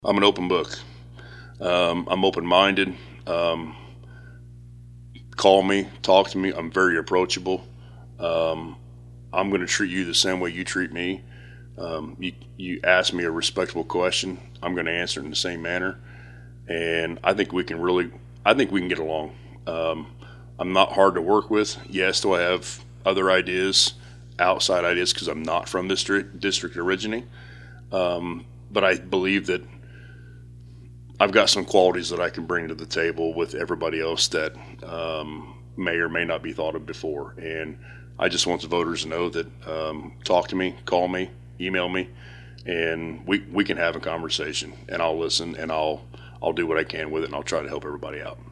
I'm an open book. I'm open minded. Um, Call me, talk to me. I'm very approachable. Um, I'm going to treat you the same way you treat me. You ask me a respectful question, I'm going to answer it in the same manner, and I think we can get along. Um, I'm not hard to work with. Yes, do I have other ideas, outside ideas, because I'm not from this district originally. But I believe that I've got some qualities that I can bring to the table with everybody else that may or may not be thought of before. And I just want the voters to know that talk to me, call me, email me, and we can have a conversation. And I'll listen and I'll do what I can with it, and I'll try to help everybody out.